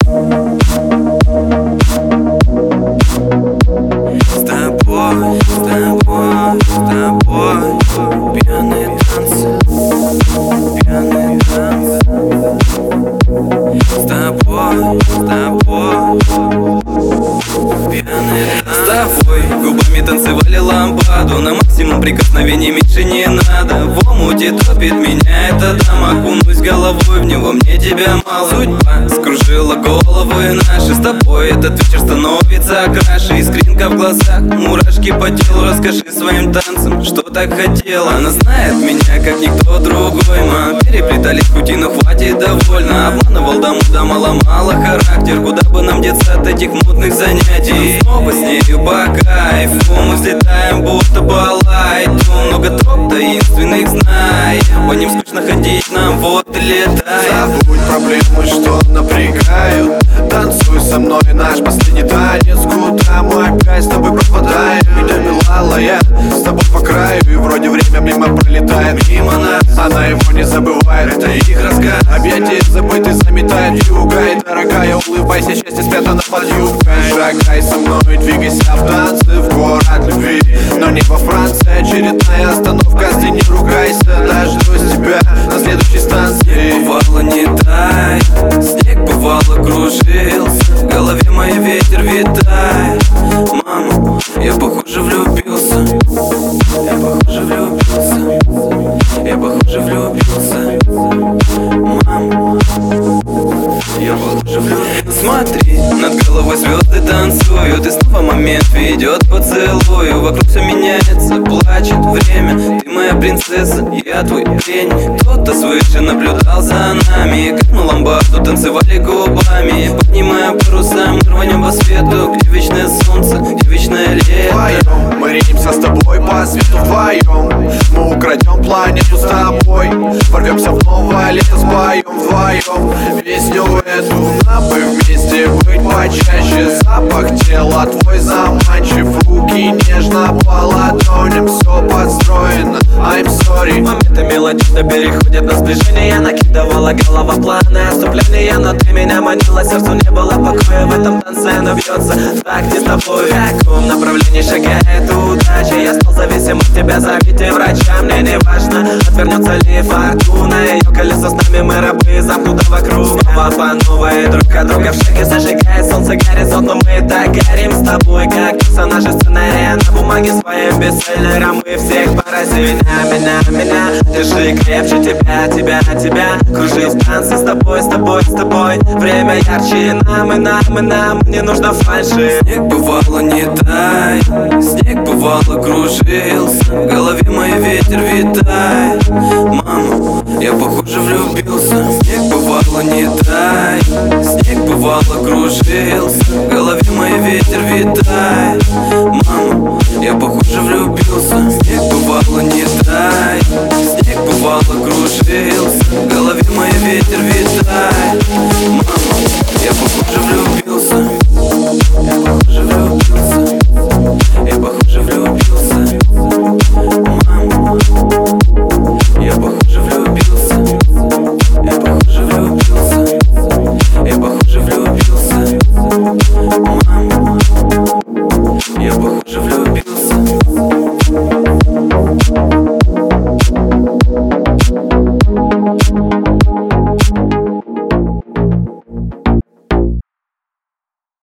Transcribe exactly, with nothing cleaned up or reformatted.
С тобой, с тобой, с тобой пьяные танцы, пьяные танцы. С тобой, с тобой пьяные танцы. С тобой губами танцевали ламбаду, на максимум прикосновений меньше не надо. В омуте топит меня эта дама, окунусь головой в него, мне тебя мало. Судьба скружила головы наши, с тобой этот вечер становится краше. Искринка в глазах, мурашки по телу, расскажи своим танцам, что так хотела. Она знает меня, как никто другой, мы переплетались пути, но хватит довольно. Обманывал дому, дама ломала характер, куда бы нам деться от этих мутных занятий. Снова с нею по кайфу, мы взлетаем, будто балайду. Много троп таинственных знаем, по ним скучно ходить нам, вот и летай. Забудь проблемы, что напрягают, танцуй со мной наш последний танец. Куда мы опять с тобой пропадаем? Меня милала, я с тобой по краю, и вроде время мимо пролетает. Мимо нас, она его не забывает, это их рассказ. Объятия забытый заметает юга, и дорогая, улыбайся, счастье спрятано под юбкой. Шагай со мной, двигайся в танце, в город любви, но не во Франции. Очередная остановка, ты не ругайся, дождусь тебя на следующей станции. Снег бывало не тай, снег бывало кружился, в голове моей ветер витает. Мама, я похоже влюбился, я похоже влюбился, я похоже влюбился. Мама, я похоже влюбился. Смотри, над головой звезды танцуют, и снова момент ведет поцелую. Вокруг все меняется, плачет время, ты моя принцесса, я твой пень. Кто-то свыше наблюдал за нами, как мы ламбаду танцевали губами. Поднимая паруса, мы рванем по свету, где вечное солнце, где вечное лето. Вдвоем мы ринемся с тобой по свету, вдвоем мы украдем планету с тобой, ворвемся в новое лето, споем вдвоем песню эту. Нам бы вместе быть почаще, запах тела твой заманчив, руки нежно по ладоням, все подстроено, I'm sorry. Моменты мелодично переходят на сближение, накидывала голова планы отступления, но ты меня манила, сердцу не было покоя, в этом танце оно бьется. Так не с тобой, в каком направлении шагает удача? Я стал зависим от тебя, зовите врача, мне не важно, отвернется ли фортуна, ее колесо с нами, мы рабы замкнуты вокруг. Снова по новой, друг от друга в шаге, зажигает солнце горизонт, но мы так горим с тобой, как персонажи сценария на бумаге своей бестселлера. Мы всех поразим, меня, меня, меня, держи крепче тебя, тебя, тебя, кружись в танце с тобой, с тобой, с тобой. Время ярче нам, и нам, и нам, не нужно фальши. Снег бывало не тай, снег бывало кружился, в голове моей ветер витает. Мама, я похоже влюбился. Снег бывало не тай, снег бывало кружился, в голове моей ветер витает.